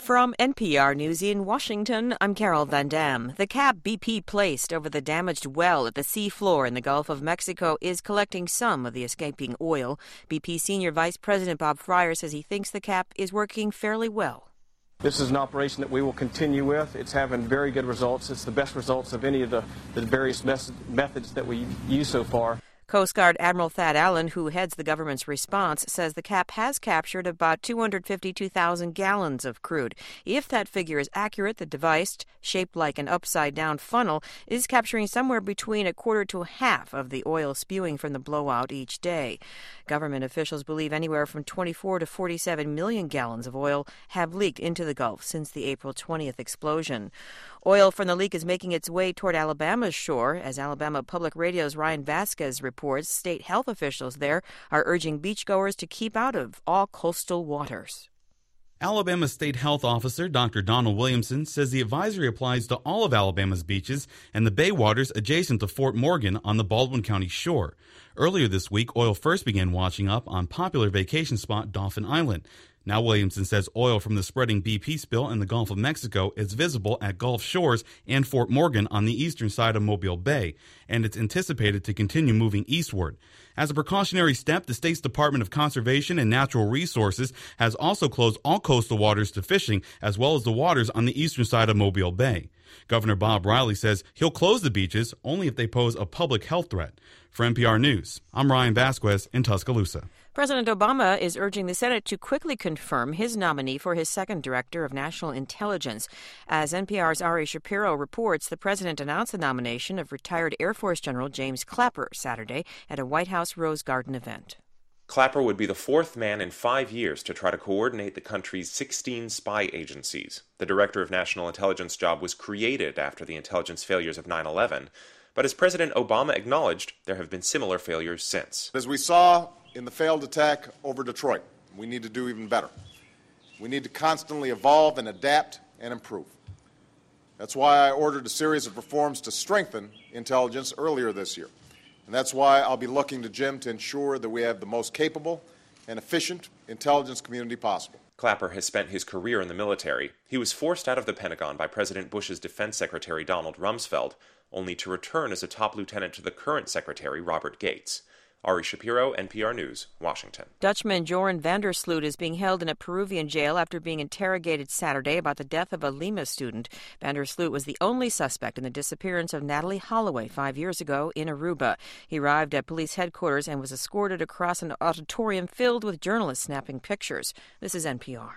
From NPR News in Washington, I'm Carol Van Dam. The cap BP placed over the damaged well at the seafloor in the Gulf of Mexico is collecting some of the escaping oil. BP Senior Vice President Bob Fryer says he thinks the cap is working fairly well. This is an operation that we will continue with. It's having very good results. It's the best results of any of the various methods that we use so far. Coast Guard Admiral Thad Allen, who heads the government's response, says the cap has captured about 252,000 gallons of crude. If that figure is accurate, the device, shaped like an upside-down funnel, is capturing somewhere between a quarter to half of the oil spewing from the blowout each day. Government officials believe anywhere from 24 to 47 million gallons of oil have leaked into the Gulf since the April 20th explosion. Oil from the leak is making its way toward Alabama's shore. As Alabama Public Radio's Ryan Vasquez reports, state health officials there are urging beachgoers to keep out of all coastal waters. Alabama State Health Officer Dr. Donald Williamson says the advisory applies to all of Alabama's beaches and the bay waters adjacent to Fort Morgan on the Baldwin County shore. Earlier this week, oil first began washing up on popular vacation spot Dauphin Island. Now Williamson says oil from the spreading BP spill in the Gulf of Mexico is visible at Gulf Shores and Fort Morgan on the eastern side of Mobile Bay, and it's anticipated to continue moving eastward. As a precautionary step, the state's Department of Conservation and Natural Resources has also closed all coastal waters to fishing, as well as the waters on the eastern side of Mobile Bay. Governor Bob Riley says he'll close the beaches only if they pose a public health threat. For NPR News, I'm Ryan Vasquez in Tuscaloosa. President Obama is urging the Senate to quickly confirm his nominee for his second director of national intelligence. As NPR's Ari Shapiro reports, the president announced the nomination of retired Air Force General James Clapper Saturday at a White House Rose Garden event. Clapper would be the fourth man in 5 years to try to coordinate the country's 16 spy agencies. The Director of National Intelligence job was created after the intelligence failures of 9/11, but as President Obama acknowledged, there have been similar failures since. As we saw in the failed attack over Detroit, we need to do even better. We need to constantly evolve and adapt and improve. That's why I ordered a series of reforms to strengthen intelligence earlier this year. And that's why I'll be looking to Jim to ensure that we have the most capable and efficient intelligence community possible. Clapper has spent his career in the military. He was forced out of the Pentagon by President Bush's Defense Secretary Donald Rumsfeld, only to return as a top lieutenant to the current secretary, Robert Gates. Ari Shapiro, NPR News, Washington. Dutchman Joran van der Sloot is being held in a Peruvian jail after being interrogated Saturday about the death of a Lima student. Van der Sloot was the only suspect in the disappearance of Natalie Holloway 5 years ago in Aruba. He arrived at police headquarters and was escorted across an auditorium filled with journalists snapping pictures. This is NPR.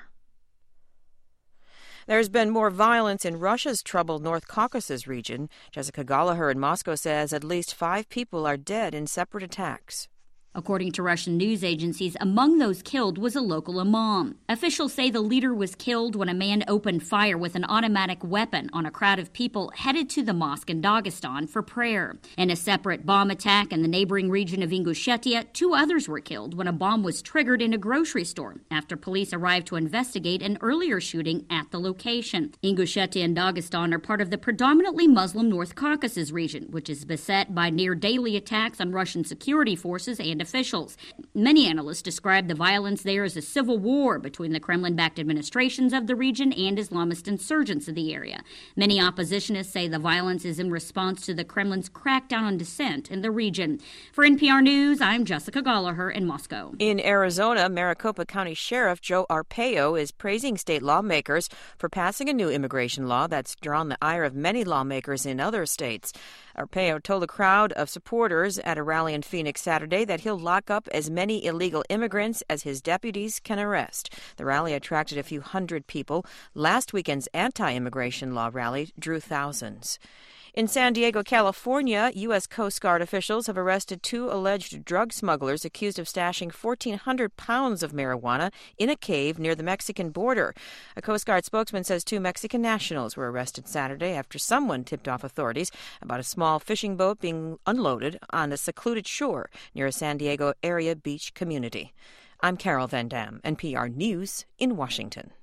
There's been more violence in Russia's troubled North Caucasus region. Jessica Gallagher in Moscow says at least 5 people are dead in separate attacks. According to Russian news agencies, among those killed was a local imam. Officials say the leader was killed when a man opened fire with an automatic weapon on a crowd of people headed to the mosque in Dagestan for prayer. In a separate bomb attack in the neighboring region of Ingushetia, 2 others were killed when a bomb was triggered in a grocery store after police arrived to investigate an earlier shooting at the location. Ingushetia and Dagestan are part of the predominantly Muslim North Caucasus region, which is beset by near-daily attacks on Russian security forces and officials. Many analysts describe the violence there as a civil war between the Kremlin-backed administrations of the region and Islamist insurgents of the area. Many oppositionists say the violence is in response to the Kremlin's crackdown on dissent in the region. For NPR News, I'm Jessica Gallagher in Moscow. In Arizona, Maricopa County Sheriff Joe Arpaio is praising state lawmakers for passing a new immigration law that's drawn the ire of many lawmakers in other states. Arpaio told a crowd of supporters at a rally in Phoenix Saturday that he'll lock up as many illegal immigrants as his deputies can arrest. The rally attracted a few hundred people. Last weekend's anti-immigration law rally drew thousands. In San Diego, California, U.S. Coast Guard officials have arrested 2 alleged drug smugglers accused of stashing 1,400 pounds of marijuana in a cave near the Mexican border. A Coast Guard spokesman says 2 Mexican nationals were arrested Saturday after someone tipped off authorities about a small fishing boat being unloaded on a secluded shore near a San Diego area beach community. I'm Carol Van Dam, NPR News in Washington.